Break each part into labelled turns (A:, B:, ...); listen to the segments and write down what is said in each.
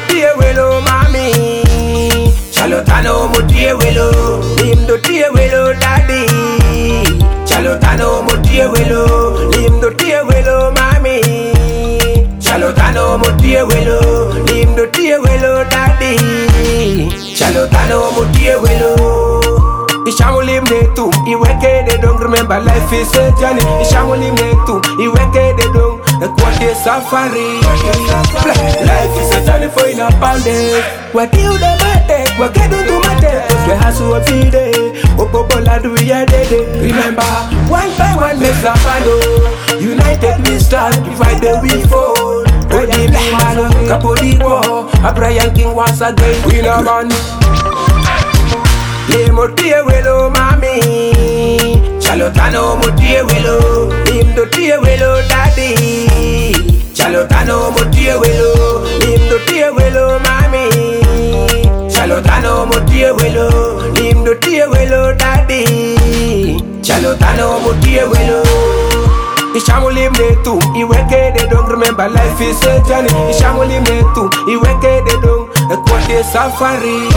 A: tie welo mami. Chalotano mo tie welo. Limdo tie welo daddy. Chalotano mo tie welo. Limdo tie welo mami. Chalotano mo tie welo. Limdo tie welo daddy. Chalotano mo tie welo. Ishamu limne tu, iweke de dong. Remember life is a journey. Ishamu limne tu, iweke de dong. Kwate safari. Life is a journey for in a pandemic. What you the mate, what get into my day. Cause we hustle every day. Opopola do we are dead. Remember, one by one makes a bando. United we stand, divided we fall. Odi me man, Kapodi war. A Brian King once again. We no man. Limo tie welo mami. Chalotano mo tie welo. Limdo tie welo daddy. Chalotano mo tie welo. Limdo tie welo mami. Chalotano mo tie welo. Limdo tie welo daddy. Chalotano mo tie welo. Ishamu limne tu, iweke de dong. Remember life is a journey. Ishamu limne tu, iweke de dong. Kwate safari.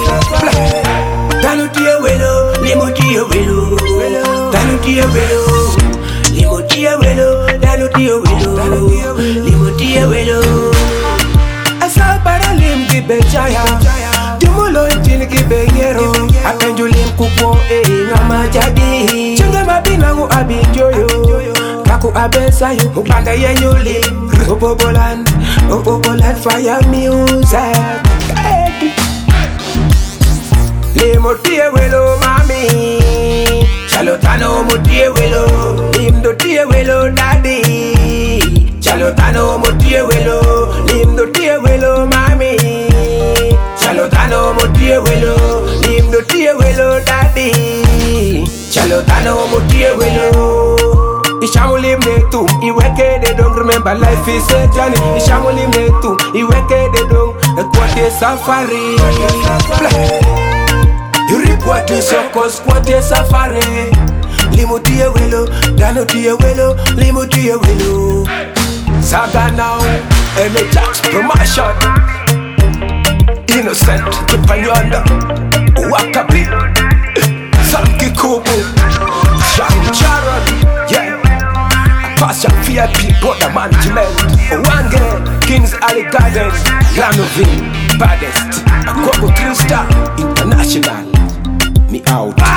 A: Danu tie welo, limo tie welo. Danu tie welo, limo tie welo. Danu tie welo, limo tie welo. Asa para lim ki bechaya, jumulo intini ki benyero. Apenju lim kupo ngama jadi. Changa mabinangu abinjoyo, kaku abesayo. Upanda yenyu lim, opopolan fire music. Limo tie welo mami. Chalotano mo tie welo. Limdo tie welo daddy. Chalotano mo tie welo. Limdo tie welo mami. Chalotano mo tie welo. Limdo tie welo daddy. Chalotano mo tie welo. Ishamu limne tu, iweke de dong. Remember life is a journey. Ishamu limne tu, iweke de dong. Kwate safari. You report to Sokos, Kwate safari. Limo tie welo, Dano tie welo, limo tie welo. Saga now, Jax promotion. Innocent, Kipanyanda, Wakabi, Sanki Kubu, Shang Charon, yeah. Pasha VIP, Border Management, Wange, Kings Alley Gardens, Lanovin, Baddest, Agogo 3 Star International. Me out.